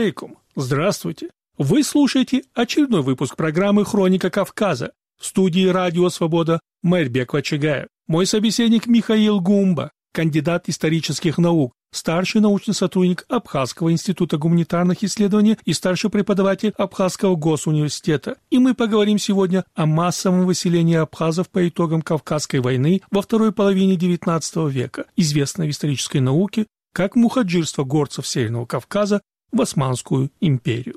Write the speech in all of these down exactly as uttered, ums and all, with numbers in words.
алейкум! Здравствуйте! Вы слушаете очередной выпуск программы «Хроника Кавказа». В студии «Радио Свобода» Майрбек Вачагаев. Мой собеседник Михаил Гумба, кандидат исторических наук, старший научный сотрудник Абхазского института гуманитарных исследований и старший преподаватель Абхазского госуниверситета. И мы поговорим сегодня о массовом выселении абхазов по итогам Кавказской войны во второй половине девятнадцатого века, известной в исторической науке как мухаджирство горцев Северного Кавказа в Османскую империю.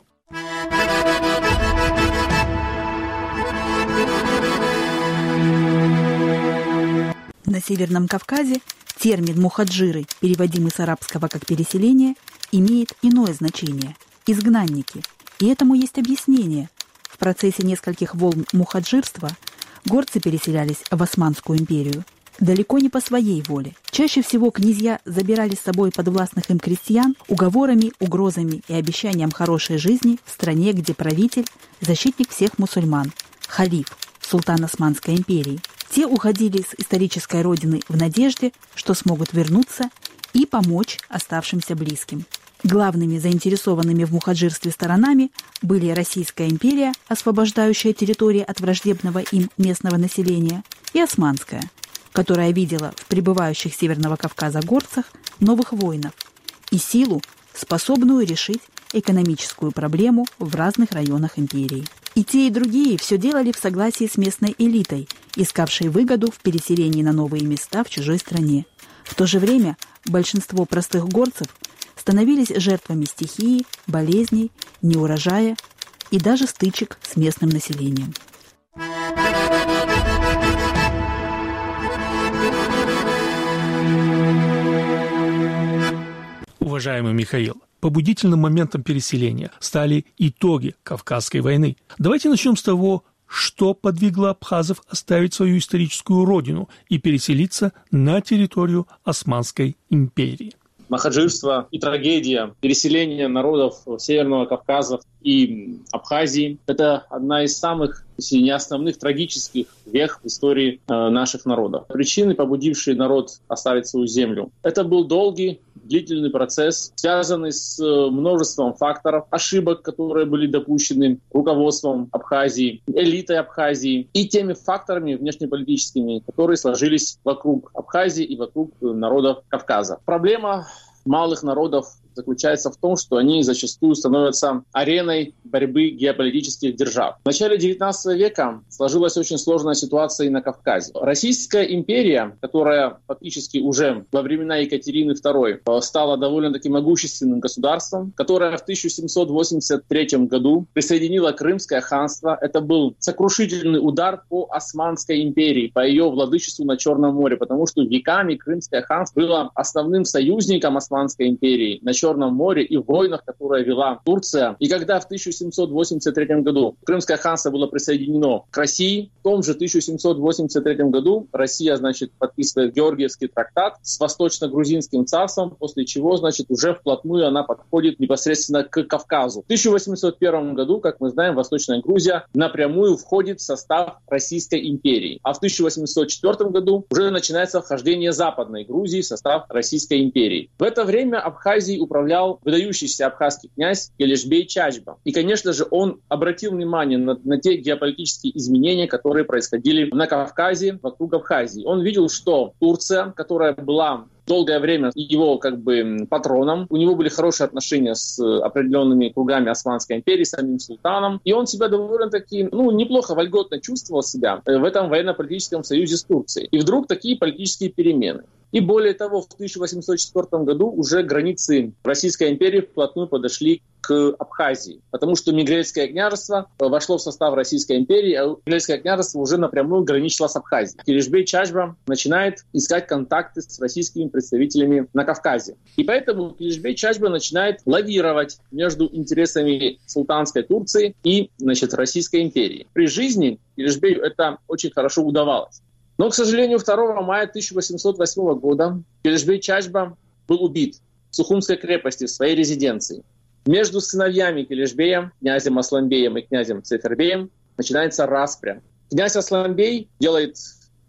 На Северном Кавказе термин «мухаджиры», переводимый с арабского как «переселение», имеет иное значение – «изгнанники». И этому есть объяснение. В процессе нескольких волн мухаджирства горцы переселялись в Османскую империю далеко не по своей воле. Чаще всего князья забирали с собой подвластных им крестьян уговорами, угрозами и обещанием хорошей жизни в стране, где правитель – защитник всех мусульман, халиф, султан Османской империи. Те уходили с исторической родины в надежде, что смогут вернуться и помочь оставшимся близким. Главными заинтересованными в мухаджирстве сторонами были Российская империя, освобождающая территории от враждебного им местного населения, и Османская, которая видела в прибывающих с Северного Кавказа горцах новых воинов и силу, способную решить экономическую проблему в разных районах империи. И те, и другие все делали в согласии с местной элитой, искавшей выгоду в переселении на новые места в чужой стране. В то же время большинство простых горцев становились жертвами стихии, болезней, неурожая и даже стычек с местным населением. Уважаемый Михаил, побудительным моментом переселения стали итоги Кавказской войны. Давайте начнем с того, что подвигло абхазов оставить свою историческую родину и переселиться на территорию Османской империи. Мухаджирство и трагедия переселения народов Северного Кавказа и Абхазии – это одна из самых, если не основных, трагических вех в истории э, наших народов. Причины, побудившие народ оставить свою землю – это был долгий, длительный процесс, связанный с множеством факторов, ошибок, которые были допущены руководством Абхазии, элитой Абхазии и теми факторами внешнеполитическими, которые сложились вокруг Абхазии и вокруг народов Кавказа. Проблема малых народов заключается в том, что они зачастую становятся ареной борьбы геополитических держав. В начале девятнадцатого века сложилась очень сложная ситуация и на Кавказе. Российская империя, которая фактически уже во времена Екатерины второй стала довольно-таки могущественным государством, которая в тысяча семьсот восемьдесят третьем году присоединила Крымское ханство. Это был сокрушительный удар по Османской империи, по ее владычеству на Черном море, потому что веками Крымское ханство было основным союзником Османской империи на Черном море и в войнах, которые вела Турция. И когда в тысяча семьсот восемьдесят третьем году Крымское ханство было присоединено к России, в том же тысяча семьсот восемьдесят третьем году Россия, значит, подписывает Георгиевский трактат с Восточно-Грузинским царством, после чего, значит, уже вплотную она подходит непосредственно к Кавказу. В тысяча восемьсот первом году, как мы знаем, Восточная Грузия напрямую входит в состав Российской империи. А в тысяча восемьсот четвёртом году уже начинается вхождение Западной Грузии в состав Российской империи. В это время Абхазией управлял выдающийся абхазский князь Келешбей Чачба. И, конечно же, он обратил внимание на, на те геополитические изменения, которые происходили на Кавказе, вокруг Абхазии. Он видел, что Турция, которая была долгое время его как бы патроном, у него были хорошие отношения с определенными кругами Османской империи, с самим султаном, и он себя довольно-таки, ну, неплохо, вольготно чувствовал себя в этом военно-политическом союзе с Турцией. И вдруг такие политические перемены. И более того, в тысяча восемьсот четвёртом году уже границы Российской империи вплотную подошли к Абхазии, потому что Мигрельское княжество вошло в состав Российской империи, а Мигрельское княжество уже напрямую граничило с Абхазией. Келешбей Чачба начинает искать контакты с российскими представителями на Кавказе. И поэтому Келешбей Чачба начинает лавировать между интересами султанской Турции и, значит, Российской империи. При жизни Келешбею это очень хорошо удавалось. Но, к сожалению, второго мая тысяча восемьсот восьмого года Келешбей Чачба был убит в Сухумской крепости, в своей резиденции. Между сыновьями Келешбея, князем Асланбеем и князем Цейфербеем, начинается распря. Князь Асланбей делает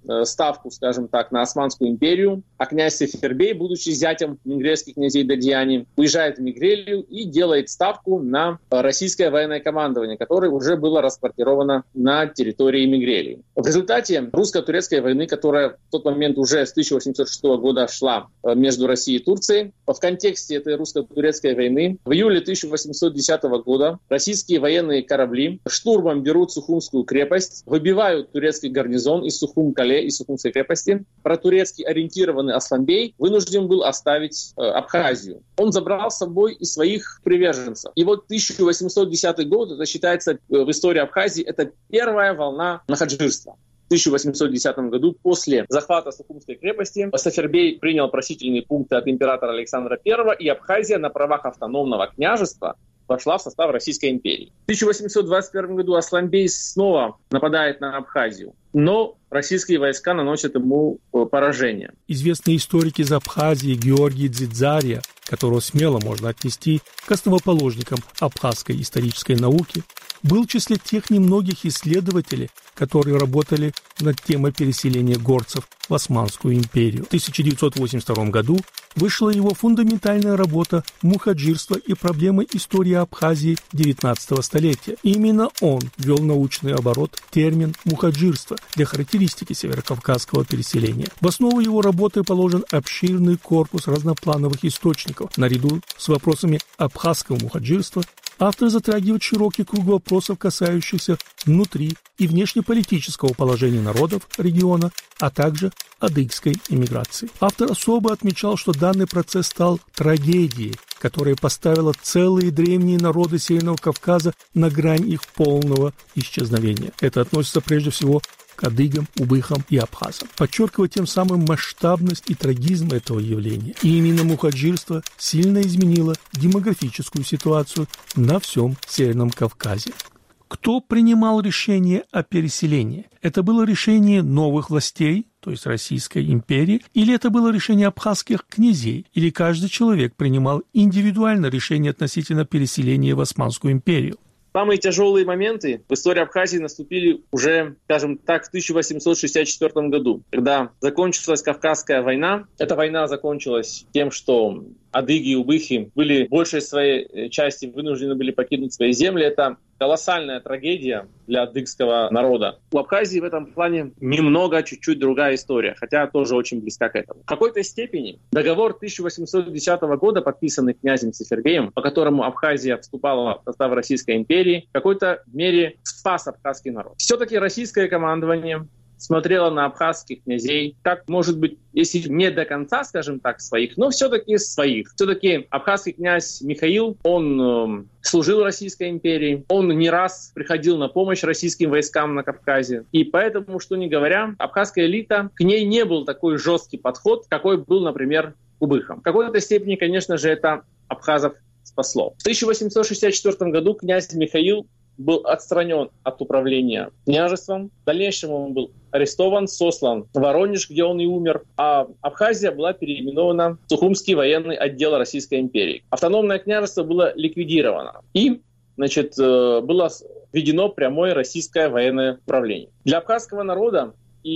ставку, скажем так, на Османскую империю, а князь Сефербей, будучи зятем мингрельских князей Дадьяни, уезжает в Мигрелию и делает ставку на российское военное командование, которое уже было расквартировано на территории Мигрелии. В результате русско-турецкой войны, которая в тот момент уже с тысяча восемьсот шестого года шла между Россией и Турцией, в контексте этой русско-турецкой войны в июле тысяча восемьсот десятого года российские военные корабли штурмом берут Сухумскую крепость, выбивают турецкий гарнизон из Сухум-Кале, из Сухумской крепости. Протурецкий ориентированный Асланбей вынужден был оставить э, Абхазию. Он забрал с собой и своих приверженцев. И вот тысяча восемьсот десятый год, это считается э, в истории Абхазии, это первая волна махаджирства. В тысяча восемьсот десятом году, после захвата Сухумской крепости, Сефербей принял просительные пункты от императора Александра Первого, и Абхазия на правах автономного княжества вошла в состав Российской империи. В тысяча восемьсот двадцать первом году Асланбей снова нападает на Абхазию, но российские войска наносят ему поражение. Известный историк из Абхазии Георгий Дзидзария, которого смело можно отнести к основоположникам абхазской исторической науки, был в числе тех немногих исследователей, которые работали над темой переселения горцев в Османскую империю. В тысяча девятьсот восемьдесят втором году вышла его фундаментальная работа «Мухаджирство и проблемы истории Абхазии девятнадцатого столетия». И именно он ввел научный оборот термин «мухаджирство» для характеристики северокавказского переселения. В основу его работы положен обширный корпус разноплановых источников. Наряду с вопросами абхазского мухаджирства автор затрагивает широкий круг вопросов, касающихся внутри- и внешнеполитического положения народов региона, а также адыгской эмиграции. Автор особо отмечал, что данный процесс стал трагедией, которая поставила целые древние народы Северного Кавказа на грань их полного исчезновения. Это относится прежде всего к адыгам, убыхам и абхазам, подчеркивая тем самым масштабность и трагизм этого явления. И именно мухаджирство сильно изменило демографическую ситуацию на всем Северном Кавказе. Кто принимал решение о переселении? Это было решение новых властей, то есть Российской империи, или это было решение абхазских князей, или каждый человек принимал индивидуально решение относительно переселения в Османскую империю? Самые тяжелые моменты в истории Абхазии наступили уже, скажем так, в тысяча восемьсот шестьдесят четвёртом году, когда закончилась Кавказская война. Эта война закончилась тем, что адыги и убыхи были в большей своей части вынуждены были покинуть свои земли. Это колоссальная трагедия для адыгского народа. У Абхазии в этом плане немного, чуть-чуть другая история, хотя тоже очень близка к этому. В какой-то степени договор тысяча восемьсот десятого года, подписанный князем Сефербеем, по которому Абхазия вступала в состав Российской империи, в какой-то мере спас абхазский народ. Все-таки российское командование смотрела на абхазских князей, как, может быть, если не до конца, скажем так, своих, но все-таки своих. Все-таки абхазский князь Михаил, он э, служил Российской империи, он не раз приходил на помощь российским войскам на Кавказе. И поэтому, что ни говоря, абхазская элита, к ней не был такой жесткий подход, какой был, например, к убыхам. В какой-то степени, конечно же, это абхазов спасло. В тысяча восемьсот шестьдесят четвёртом году князь Михаил был отстранен от управления княжеством. В дальнейшем он был арестован, сослан в Воронеж, где он и умер. А Абхазия была переименована в Сухумский военный отдел Российской империи. Автономное княжество было ликвидировано. И, значит, было введено прямое российское военное управление. Для абхазского народа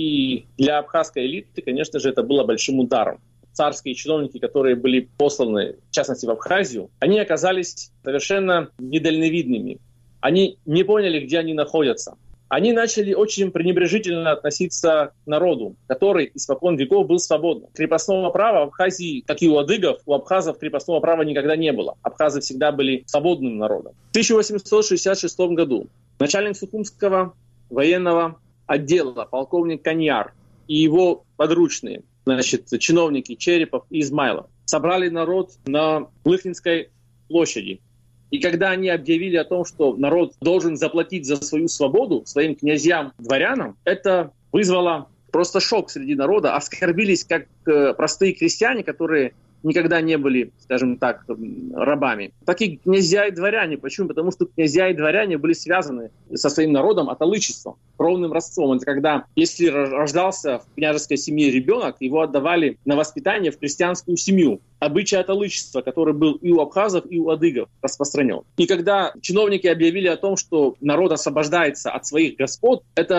и для абхазской элиты, конечно же, это было большим ударом. Царские чиновники, которые были посланы, в частности, в Абхазию, они оказались совершенно недальновидными. Они не поняли, где они находятся. Они начали очень пренебрежительно относиться к народу, который испокон веков был свободным. Крепостного права в Абхазии, как и у адыгов, у абхазов крепостного права никогда не было. Абхазы всегда были свободным народом. В тысяча восемьсот шестьдесят шестом году начальник Сухумского военного отдела, полковник Каньяр и его подручные, значит, чиновники Черепов и Измайлов, собрали народ на Лыхнинской площади. И когда они объявили о том, что народ должен заплатить за свою свободу своим князьям, дворянам, это вызвало просто шок среди народа. Оскорбились как э, простые крестьяне, которые никогда не были, скажем так, рабами. Так и князья и дворяне. Почему? Потому что князья и дворяне были связаны со своим народом аталычеством, кровным родством. Это когда, если рождался в княжеской семье ребенок, его отдавали на воспитание в крестьянскую семью. Обычай аталычества, который был и у абхазов, и у адыгов распространен. И когда чиновники объявили о том, что народ освобождается от своих господ, это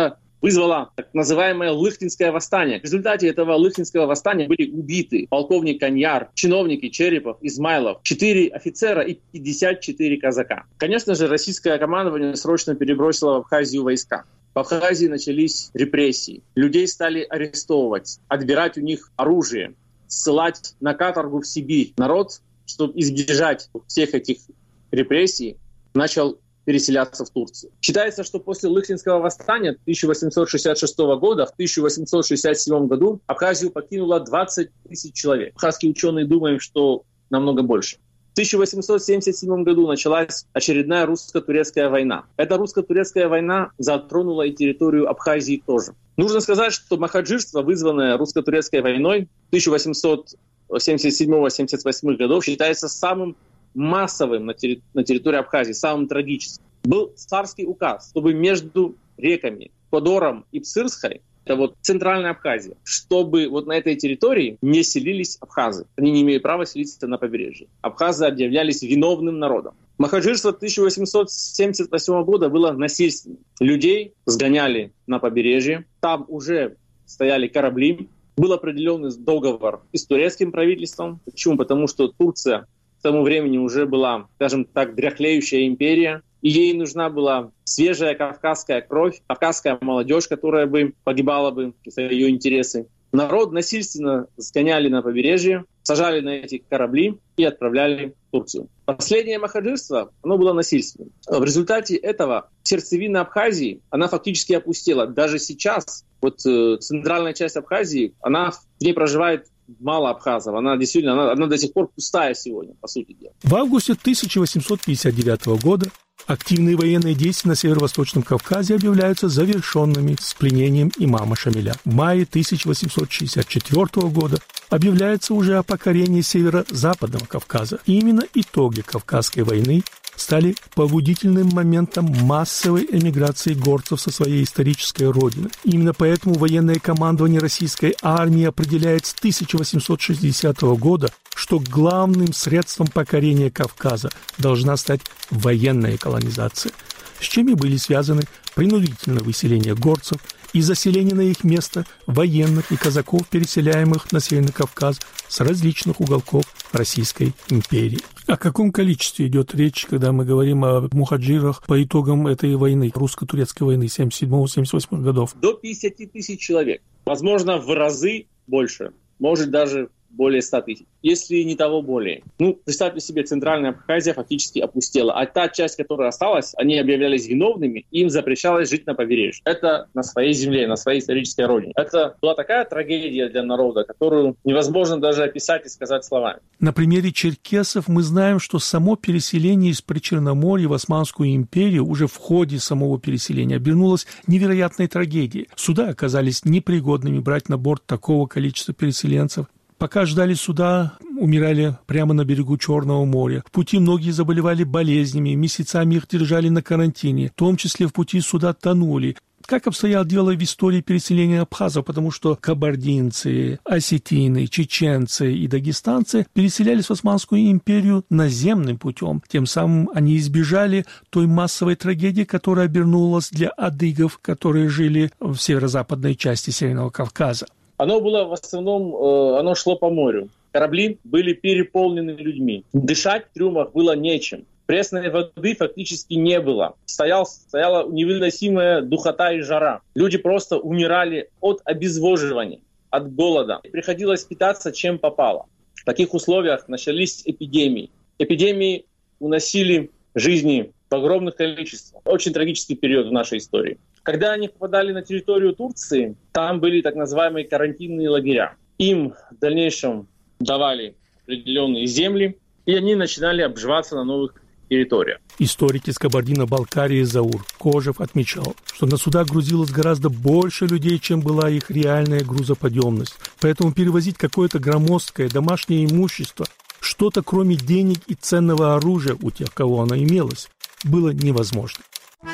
вызвало так называемое Лыхтинское восстание. В результате этого Лыхтинского восстания были убиты полковник Каньяр, чиновники Черепов, Измайлов, четыре офицера и пятьдесят четыре казака. Конечно же, российское командование срочно перебросило в Абхазию войска. В Абхазии начались репрессии. Людей стали арестовывать, отбирать у них оружие, ссылать на каторгу в Сибирь. Народ, чтобы избежать всех этих репрессий, начал переселяться в Турцию. Считается, что после Лыхтинского восстания тысяча восемьсот шестьдесят шестого года, в тысяча восемьсот шестьдесят седьмом году Абхазию покинуло двадцать тысяч человек. Абхазские ученые думают, что намного больше. В тысяча восемьсот семьдесят седьмом году началась очередная русско-турецкая война. Эта русско-турецкая война затронула и территорию Абхазии тоже. Нужно сказать, что махаджирство, вызванное русско-турецкой войной тысяча восемьсот семьдесят седьмого — семьдесят восьмого годов, считается самым массовым на, терри- на территории Абхазии, самым трагическим. Был царский указ, чтобы между реками Кодором и Псырской, это вот центральная Абхазия, чтобы вот на этой территории не селились абхазы. Они не имеют права селиться на побережье. Абхазы объявлялись виновным народом. Махаджирство тысяча восемьсот семьдесят восьмого года было насильственным. Людей сгоняли на побережье, там уже стояли корабли. Был определенный договор и с турецким правительством. Почему? Потому что Турция к тому времени уже была, скажем так, дряхлеющая империя, и ей нужна была свежая кавказская кровь, кавказская молодежь, которая бы погибала бы за ее интересы. Народ насильственно сгоняли на побережье, сажали на эти корабли и отправляли в Турцию. Последнее махаджирство, оно было насильственным. В результате этого сердцевина Абхазии, она фактически опустела. Даже сейчас вот э, центральная часть Абхазии, она, в ней проживает мало абхазов. Она действительно, она, она до сих пор пустая сегодня, по сути дела. В августе тысяча восемьсот пятьдесят девятого года активные военные действия на Северо-Восточном Кавказе объявляются завершенными с пленением имама Шамиля. В мае тысяча восемьсот шестьдесят четвёртого года объявляется уже о покорении Северо-Западного Кавказа. И именно итоги Кавказской войны стали побудительным моментом массовой эмиграции горцев со своей исторической родины. Именно поэтому военное командование российской армии определяет с тысяча восемьсот шестидесятого года, что главным средством покорения Кавказа должна стать военная колонизация, с чем и были связаны принудительное выселение горцев и заселение на их место военных и казаков, переселяемых на Северный Кавказ с различных уголков Российской империи. О каком количестве идет речь, когда мы говорим о мухаджирах по итогам этой войны, русско-турецкой войны семьдесят седьмого — семьдесят восьмого годов? До пятьдесят тысяч человек. Возможно, в разы больше. Может, даже более ста тысяч, если не того более. Ну, представьте себе, центральная Абхазия фактически опустела. А та часть, которая осталась, они объявлялись виновными, им запрещалось жить на побережье. Это на своей земле, на своей исторической родине. Это была такая трагедия для народа, которую невозможно даже описать и сказать словами. На примере черкесов мы знаем, что само переселение из Причерноморья в Османскую империю уже в ходе самого переселения обернулось невероятной трагедией. Суда оказались непригодными брать на борт такого количества переселенцев. Пока ждали суда, умирали прямо на берегу Черного моря. В пути многие заболевали болезнями, месяцами их держали на карантине, в том числе в пути суда тонули. Как обстояло дело в истории переселения абхазов, потому что кабардинцы, осетины, чеченцы и дагестанцы переселялись в Османскую империю наземным путем. Тем самым они избежали той массовой трагедии, которая обернулась для адыгов, которые жили в северо-западной части Северного Кавказа. Оно было в основном, э, оно шло по морю. Корабли были переполнены людьми. Дышать в трюмах было нечем. Пресной воды фактически не было. Стоял, стояла невыносимая духота и жара. Люди просто умирали от обезвоживания, от голода. Приходилось питаться чем попало. В таких условиях начались эпидемии. Эпидемии уносили жизни в огромных количествах. Очень трагический период в нашей истории. Когда они попадали на территорию Турции, там были так называемые карантинные лагеря. Им в дальнейшем давали определенные земли, и они начинали обживаться на новых территориях. Историк из Кабардино-Балкарии Заур Кожев отмечал, что на суда грузилось гораздо больше людей, чем была их реальная грузоподъемность. Поэтому перевозить какое-то громоздкое домашнее имущество, что-то кроме денег и ценного оружия у тех, кого оно имелось, было невозможно.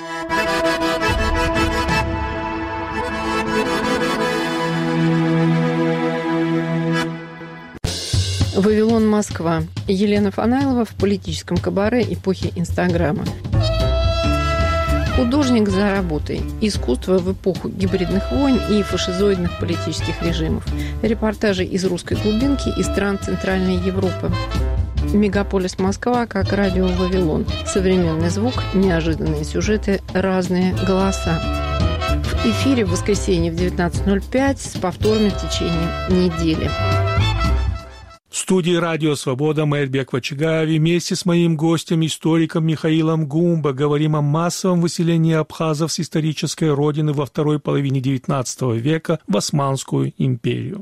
Вавилон, Москва. Елена Фанайлова в политическом кабаре эпохи Инстаграма. Художник за работой. Искусство в эпоху гибридных войн и фашизоидных политических режимов. Репортажи из русской глубинки и стран Центральной Европы. Мегаполис Москва как радио Вавилон. Современный звук, неожиданные сюжеты, разные голоса. В эфире в воскресенье в девятнадцать ноль пять с повторами в течение недели. В студии «Радио Свобода» Мэрбек Вачигаев вместе с моим гостем, историком Михаилом Гумба, говорим о массовом выселении абхазов с исторической родины во второй половине девятнадцатого века в Османскую империю.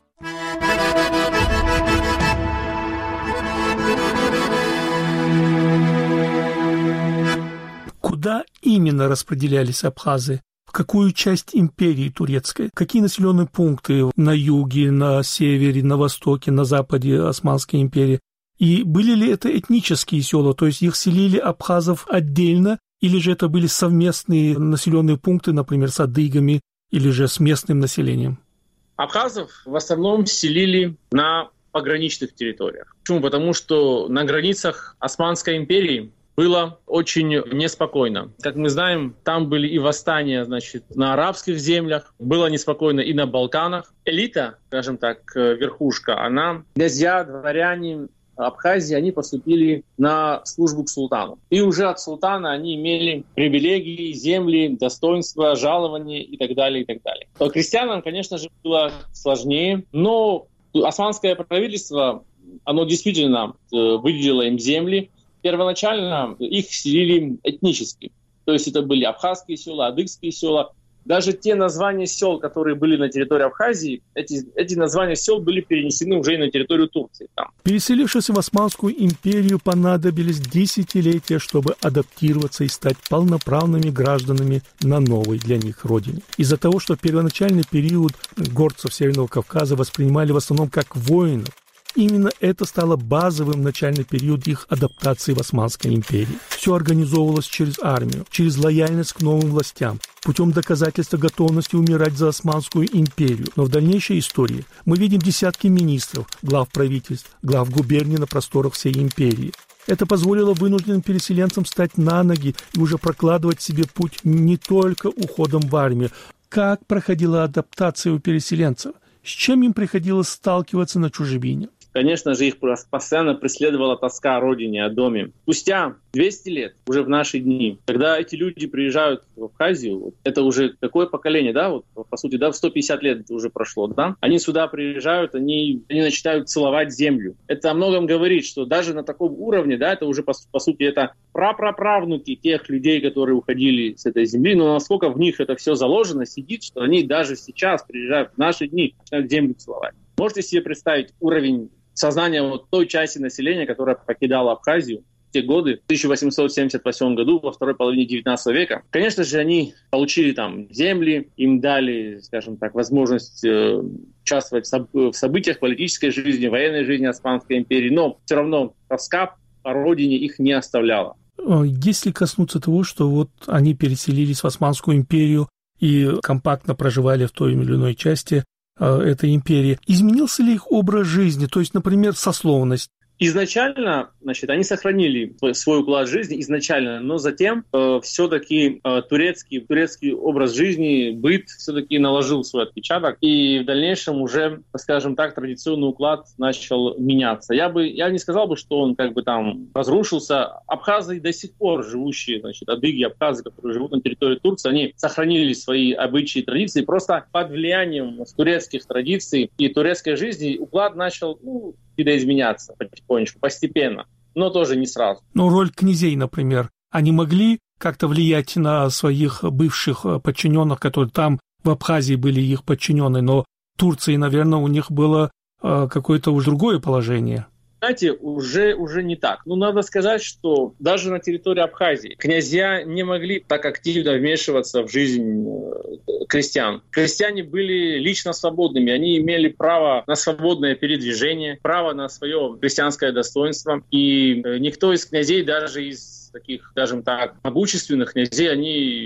Куда именно распределялись абхазы? В какую часть империи турецкой? Какие населенные пункты на юге, на севере, на востоке, на западе Османской империи? И были ли это этнические села, то есть их селили абхазов отдельно, или же это были совместные населенные пункты, например, с адыгами, или же с местным населением? Абхазов в основном селили на пограничных территориях. Почему? Потому что на границах Османской империи было очень неспокойно. Как мы знаем, там были и восстания, значит, на арабских землях, было неспокойно и на Балканах. Элита, скажем так, верхушка, она, князья, дворяне Абхазии, они поступили на службу к султану. И уже от султана они имели привилегии, земли, достоинства, жалования и так далее, и так далее. То крестьянам, конечно же, было сложнее, но османское правительство, оно действительно выделило им земли. Первоначально их селили этнически. То есть это были абхазские села, адыгские села. Даже те названия сел, которые были на территории Абхазии, эти, эти названия сел были перенесены уже и на территорию Турции. Там. Переселившись в Османскую империю, понадобились десятилетия, чтобы адаптироваться и стать полноправными гражданами на новой для них родине. Из-за того, что в первоначальный период горцев Северного Кавказа воспринимали в основном как воинов, именно это стало базовым начальный период их адаптации в Османской империи. Все организовывалось через армию, через лояльность к новым властям, путем доказательства готовности умирать за Османскую империю. Но в дальнейшей истории мы видим десятки министров, глав правительств, глав губерний на просторах всей империи. Это позволило вынужденным переселенцам встать на ноги и уже прокладывать себе путь не только уходом в армию. Как проходила адаптация у переселенцев? С чем им приходилось сталкиваться на чужбине? Конечно же, их постоянно преследовала тоска о родине, о доме. Спустя двести лет, уже в наши дни, когда эти люди приезжают в Абхазию, это уже какое поколение, да, вот, по сути, да, сто пятьдесят лет уже прошло, да, они сюда приезжают, они, они начинают целовать землю. Это о многом говорит, что даже на таком уровне, да, это уже, по, по сути, это прапраправнуки тех людей, которые уходили с этой земли, но насколько в них это все заложено, сидит, что они даже сейчас приезжают в наши дни, начинают землю целовать. Можете себе представить уровень сознание вот той части населения, которая покидала Абхазию в те годы, в тысяча восемьсот семьдесят восьмом году, во второй половине девятнадцатого века. Конечно же, они получили там земли, им дали, скажем так, возможность э, участвовать в, соб- в событиях политической жизни, военной жизни Османской империи, но все равно тоска по родине их не оставляла. Если коснуться того, что вот они переселились в Османскую империю и компактно проживали в той или иной части этой империи. Изменился ли их образ жизни, то есть, например, сословность? Изначально, значит, они сохранили свой уклад жизни изначально, но затем э, все-таки э, турецкий, турецкий образ жизни, быт все-таки наложил свой отпечаток, и в дальнейшем уже, скажем так, традиционный уклад начал меняться. Я бы, я не сказал бы, что он как бы там разрушился. Абхазы до сих пор живущие, значит, адыги, абхазы, которые живут на территории Турции, они сохранили свои обычаи и традиции, просто под влиянием турецких традиций и турецкой жизни уклад начал, ну, видоизменяться потихонечку, постепенно, но тоже не сразу. Но роль князей, например, они могли как-то влиять на своих бывших подчиненных, которые там в Абхазии были их подчиненные, но в Турции, наверное, у них было э, какое-то уже другое положение. Знаете, уже, уже не так. Ну, надо сказать, что даже на территории Абхазии князья не могли так активно вмешиваться в жизнь крестьян. Крестьяне были лично свободными, они имели право на свободное передвижение, право на свое крестьянское достоинство. И никто из князей, даже из таких, скажем так, могущественных князей, они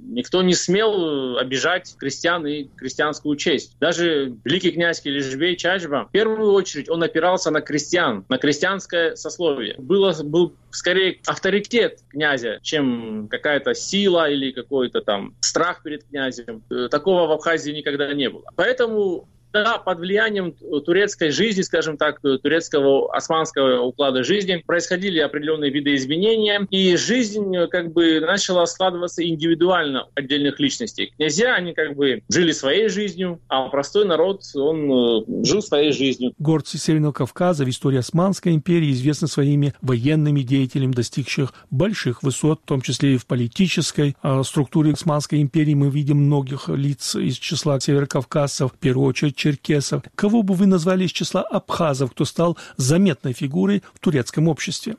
никто не смел обижать крестьян и крестьянскую честь. Даже великий князь Килижбей Чачба, в первую очередь, он опирался на крестьян, на крестьянское сословие. Было, был скорее авторитет князя, чем какая-то сила или какой-то там страх перед князем. Такого в Абхазии никогда не было. Поэтому да, под влиянием турецкой жизни, скажем так, турецкого османского уклада жизни происходили определенные видоизменения, и жизнь как бы начала складываться индивидуально отдельных личностей. Князья, они как бы жили своей жизнью, а простой народ, он жил своей жизнью. Горцы Северного Кавказа в истории Османской империи известны своими военными деятелями, достигших больших высот, в том числе и в политической а, структуре Османской империи. Мы видим многих лиц из числа северокавказцев, в первую очередь черкесов. Кого бы вы назвали из числа абхазов, кто стал заметной фигурой в турецком обществе?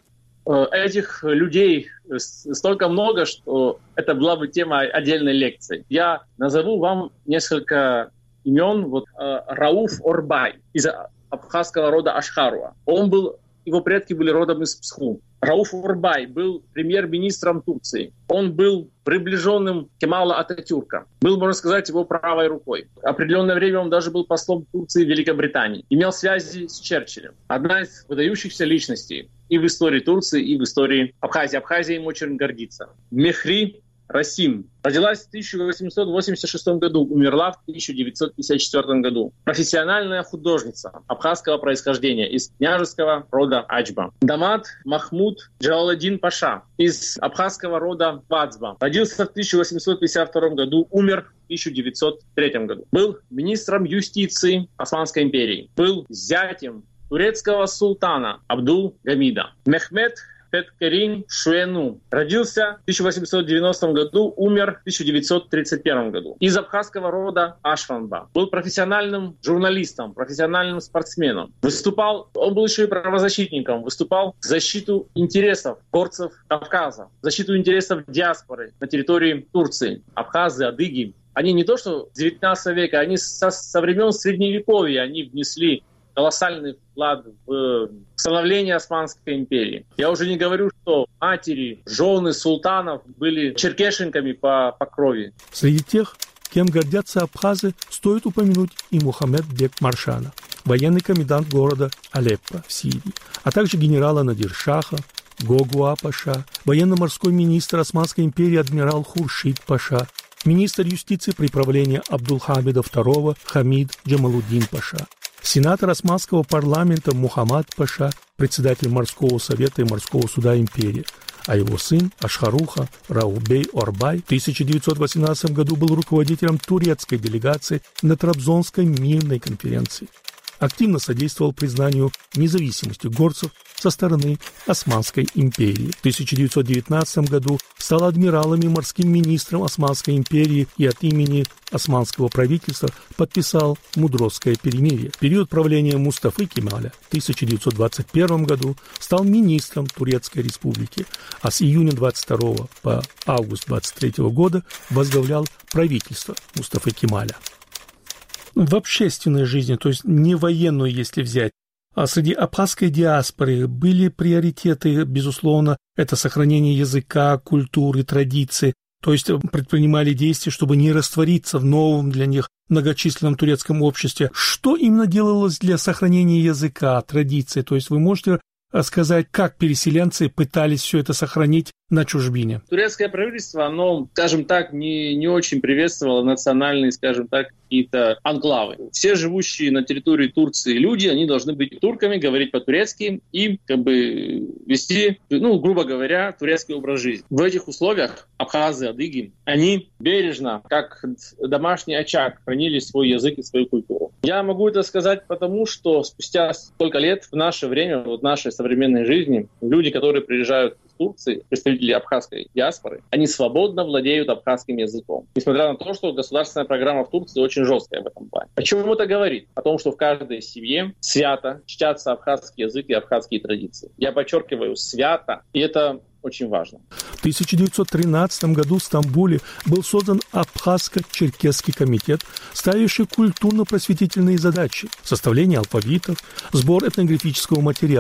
Этих людей столько много, что это была бы тема отдельной лекции. Я назову вам несколько имен. Вот, Рауф Орбай из абхазского рода Ашхаруа. Он был, его предки были родом из Псху. Рауф Орбай был премьер-министром Турции. Он был приближенным Кемала Ататюрка. Был, можно сказать, его правой рукой. Определенное время он даже был послом Турции в Великобритании. Имел связи с Черчиллем. Одна из выдающихся личностей и в истории Турции, и в истории Абхазии. Абхазия им очень гордится. Мехри Расим. Родилась в тысяча восемьсот восемьдесят шестом году, умерла в тысяча девятьсот пятьдесят четвёртом году. Профессиональная художница абхазского происхождения из княжеского рода Ачба. Дамат Махмуд Джалаладдин Паша из абхазского рода Вацба. Родился в тысяча восемьсот пятьдесят втором году, умер в тысяча девятьсот третьем году. Был министром юстиции Османской империи. Был зятем турецкого султана Абдул-Гамида. Мехмед Петкерин Шуэну. Родился в тысяча восемьсот девяностом году, умер в тысяча девятьсот тридцать первом году. Из абхазского рода Ашванба. Был профессиональным журналистом, профессиональным спортсменом. Выступал, он был еще и правозащитником, выступал в защиту интересов горцев Кавказа, в защиту интересов диаспоры на территории Турции. Абхазы, адыги. Они не то что с девятнадцатого века, они со, со времен Средневековья они внесли колоссальный вклад в становление Османской империи. Я уже не говорю, что матери, жены султанов были черкешенками по, по крови. Среди тех, кем гордятся абхазы, стоит упомянуть и Мухаммед бек Маршана, военный комендант города Алеппо в Сирии, а также генерала Надир-Шаха, Гогуа Паша, военно-морской министр Османской империи адмирал Хуршид Паша, министр юстиции при правлении Абдулхамида второго Хамид Джамалуддин Паша, сенатор Османского парламента Мухаммад Паша, председатель морского совета и морского суда империи, а его сын Ашхаруха Раубей Орбай в тысяча девятьсот восемнадцатом году был руководителем турецкой делегации на Трабзонской мирной конференции. Активно содействовал признанию независимости горцев со стороны Османской империи. В тысяча девятьсот девятнадцатом году стал адмиралом и морским министром Османской империи и от имени османского правительства подписал Мудросское перемирие. В период правления Мустафы Кемаля в тысяча девятьсот двадцать первом году стал министром Турецкой республики, а с июня двадцать второго по август двадцать третьего года возглавлял правительство Мустафы Кемаля. В общественной жизни, то есть не военную, если взять, а среди абхазской диаспоры были приоритеты, безусловно, это сохранение языка, культуры, традиций, то есть предпринимали действия, чтобы не раствориться в новом для них многочисленном турецком обществе. Что именно делалось для сохранения языка, традиций? То есть вы можете сказать, как переселенцы пытались все это сохранить на чужбине? Турецкое правительство, оно, скажем так, не, не очень приветствовало национальные, скажем так, какие-то анклавы. Все живущие на территории Турции люди, они должны быть турками, говорить по-турецки и как бы вести, ну, грубо говоря, турецкий образ жизни. В этих условиях абхазы, адыги, они бережно, как домашний очаг, хранили свой язык и свою культуру. Я могу это сказать потому, что спустя столько лет в наше время, вот в нашей современной жизни, люди, которые приезжают в Турции, представители абхазской диаспоры, они свободно владеют абхазским языком. Несмотря на то, что государственная программа в Турции очень жесткая в этом плане. О чем это говорит? О том, что в каждой семье свято чтятся абхазский язык и абхазские традиции. Я подчеркиваю, свято, и это очень важно. В тысяча девятьсот тринадцатом году в Стамбуле был создан Абхазско-Черкесский комитет, ставивший культурно-просветительные задачи: составление алфавитов, сбор этнографического материала,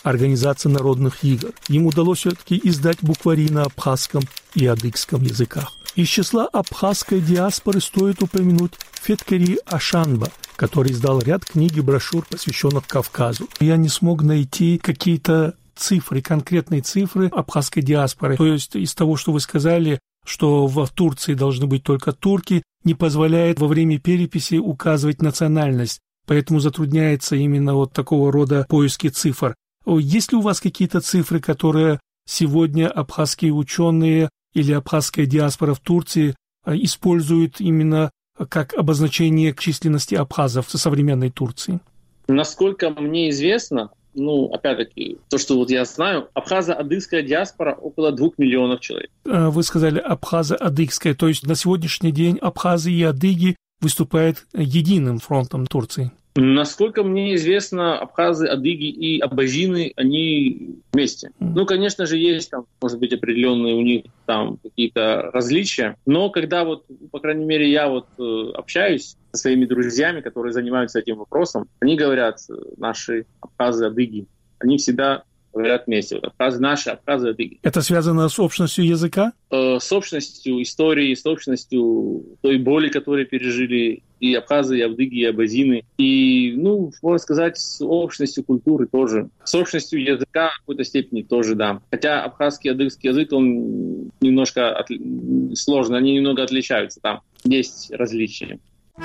организации народных игр. Им удалось все-таки издать буквари на абхазском и адыгском языках. Из числа абхазской диаспоры стоит упомянуть Феткери Ашанба, который издал ряд книг и брошюр, посвященных Кавказу. Я не смог найти какие-то цифры, конкретные цифры абхазской диаспоры. То есть из того, что вы сказали, что в Турции должны быть только турки, не позволяет во время переписи указывать национальность. Поэтому затрудняется именно вот такого рода поиски цифр. Есть ли у вас какие-то цифры, которые сегодня абхазские ученые или абхазская диаспора в Турции используют именно как обозначение численности абхазов в современной Турции? Насколько мне известно, ну, опять-таки, то, что вот я знаю, абхазо-адыгская диаспора около двух миллионов человек. Вы сказали абхазо-адыгская, то есть на сегодняшний день абхазы и адыги выступают единым фронтом Турции. Насколько мне известно, абхазы, адыги и абазины, они вместе. Mm. Ну, конечно же, есть там, может быть, определенные у них там какие-то различия, но когда вот, по крайней мере, я вот э, общаюсь со своими друзьями, которые занимаются этим вопросом, они говорят, наши абхазы, адыги, они всегда говорят вместе. Вот, абхазы наши, абхазы, адыги. Это связано с общностью языка? Э, с общностью истории, с общностью той боли, которую пережили и абхазы, и адыги, и абазины. И, ну, можно сказать, с общностью культуры тоже. С общностью языка в какой-то степени тоже, да. Хотя абхазский и адыгский язык, он немножко от... сложный, они немного отличаются. Там есть различия.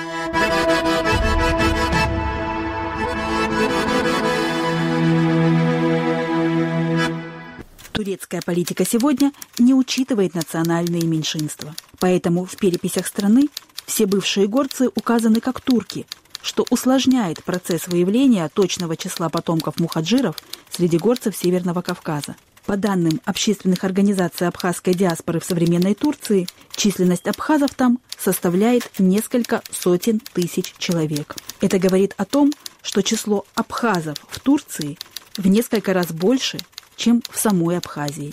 Турецкая политика сегодня не учитывает национальные меньшинства. Поэтому в переписях страны все бывшие горцы указаны как турки, что усложняет процесс выявления точного числа потомков мухаджиров среди горцев Северного Кавказа. По данным общественных организаций абхазской диаспоры в современной Турции, численность абхазов там составляет несколько сотен тысяч человек. Это говорит о том, что число абхазов в Турции в несколько раз больше, чем в самой Абхазии.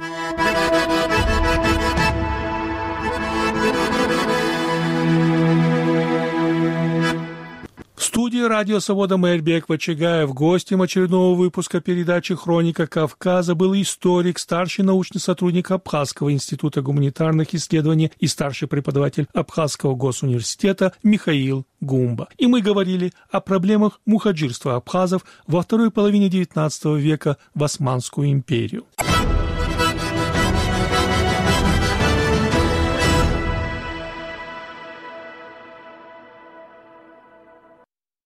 В студии «Радио Свобода» Мэрбек Вачагаев. Гостем очередного выпуска передачи «Хроника Кавказа» был историк, старший научный сотрудник Абхазского института гуманитарных исследований и старший преподаватель Абхазского госуниверситета Михаил Гумба. И мы говорили о проблемах мухаджирства абхазов во второй половине девятнадцатого века в Османскую империю.